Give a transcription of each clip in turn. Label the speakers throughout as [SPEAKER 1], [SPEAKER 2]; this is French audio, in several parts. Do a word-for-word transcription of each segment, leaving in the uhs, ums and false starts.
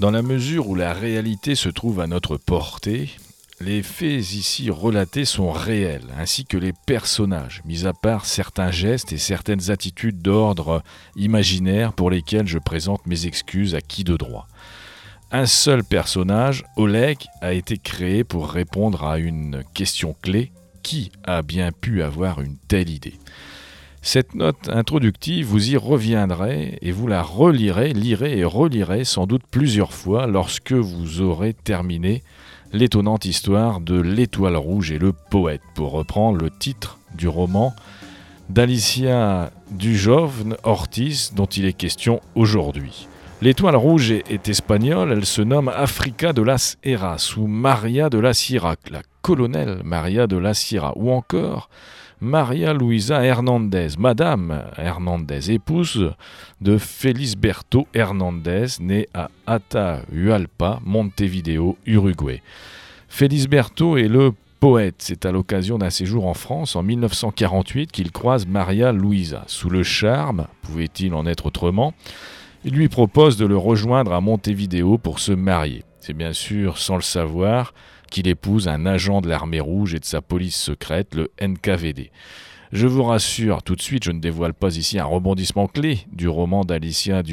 [SPEAKER 1] Dans la mesure où la réalité se trouve à notre portée, les faits ici relatés sont réels, ainsi que les personnages, mis à part certains gestes et certaines attitudes d'ordre imaginaire pour lesquels je présente mes excuses à qui de droit. Un seul personnage, Oleg, a été créé pour répondre à une question clé: qui a bien pu avoir une telle idée ? Cette note introductive, vous y reviendrez et vous la relirez, lirez et relirez sans doute plusieurs fois lorsque vous aurez terminé l'étonnante histoire de l'Étoile Rouge et le Poète, pour reprendre le titre du roman d'Alicia Dujovne Ortiz dont il est question aujourd'hui. L'Étoile Rouge est, est espagnole, elle se nomme Africa de las Heras ou Maria de la Sierra, la colonelle Maria de la Sierra, ou encore Maria Luisa Hernandez, Madame Hernandez, épouse de Felisberto Hernandez, né à Atahualpa, Montevideo, Uruguay. Felisberto est le poète. C'est à l'occasion d'un séjour en France en mille neuf cent quarante-huit qu'il croise Maria Luisa. Sous le charme, pouvait-il en être autrement, il lui propose de le rejoindre à Montevideo pour se marier. C'est bien sûr sans le savoir qu'il épouse un agent de l'armée rouge et de sa police secrète, le N K V D. Je vous rassure tout de suite, je ne dévoile pas ici un rebondissement clé du roman d'Alicia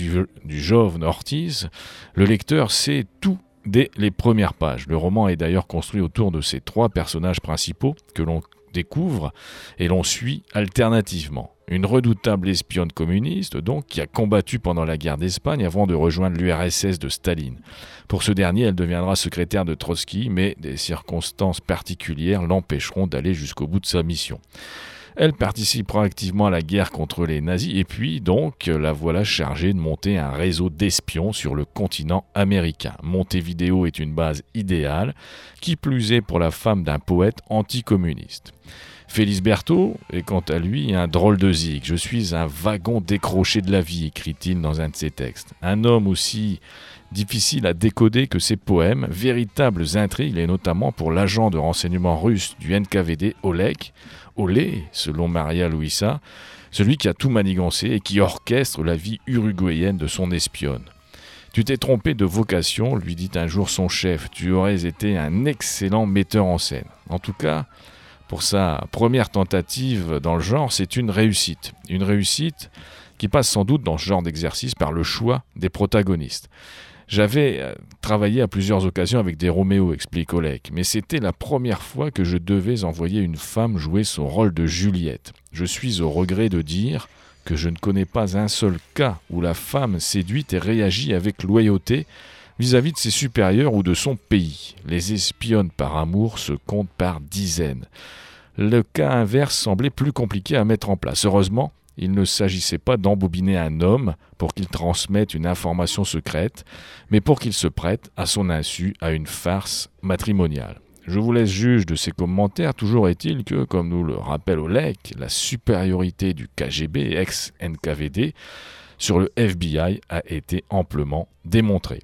[SPEAKER 1] Dujovne Ortiz. Le lecteur sait tout dès les premières pages. Le roman est d'ailleurs construit autour de ces trois personnages principaux que l'on découvre et l'on suit alternativement. Une redoutable espionne communiste, donc, qui a combattu pendant la guerre d'Espagne avant de rejoindre l'U R S S de Staline. Pour ce dernier, elle deviendra secrétaire de Trotsky, mais des circonstances particulières l'empêcheront d'aller jusqu'au bout de sa mission. Elle participera activement à la guerre contre les nazis et puis, donc, la voilà chargée de monter un réseau d'espions sur le continent américain. Montevideo est une base idéale, qui plus est pour la femme d'un poète anticommuniste. Felisberto est quant à lui un drôle de zig. « Je suis un wagon décroché de la vie », écrit-il dans un de ses textes. Un homme aussi difficile à décoder que ses poèmes, véritables intrigues, et notamment pour l'agent de renseignement russe du N K V D, Oleg, Olé, selon Maria Luisa, celui qui a tout manigancé et qui orchestre la vie uruguayenne de son espionne. « Tu t'es trompé de vocation, lui dit un jour son chef, tu aurais été un excellent metteur en scène. » En tout cas, pour sa première tentative dans le genre, c'est une réussite. Une réussite qui passe sans doute dans ce genre d'exercice par le choix des protagonistes. J'avais travaillé à plusieurs occasions avec des Roméo, explique Oleg, mais c'était la première fois que je devais envoyer une femme jouer son rôle de Juliette. Je suis au regret de dire que je ne connais pas un seul cas où la femme séduite ait réagi avec loyauté vis-à-vis de ses supérieurs ou de son pays. Les espionnes par amour se comptent par dizaines. Le cas inverse semblait plus compliqué à mettre en place. Heureusement, il ne s'agissait pas d'embobiner un homme pour qu'il transmette une information secrète, mais pour qu'il se prête, à son insu, à une farce matrimoniale. Je vous laisse juge de ces commentaires. Toujours est-il que, comme nous le rappelle Oleg, la supériorité du K G B, ex-N K V D, sur le F B I a été amplement démontrée.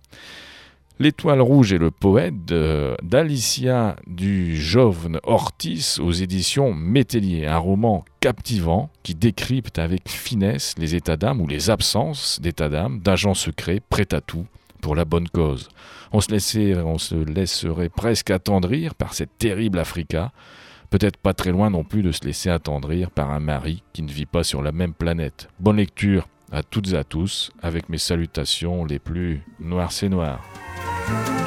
[SPEAKER 1] L'Étoile Rouge et le Poète de, d'Alicia Dujovne Ortiz aux éditions Métellier, un roman captivant qui décrypte avec finesse les états d'âme ou les absences d'états d'âme d'agents secrets prêts à tout pour la bonne cause. On se, laissait, on se laisserait presque attendrir par cette terrible Africa, peut-être pas très loin non plus de se laisser attendrir par un mari qui ne vit pas sur la même planète. Bonne lecture à toutes et à tous, avec mes salutations les plus noires c'est noir.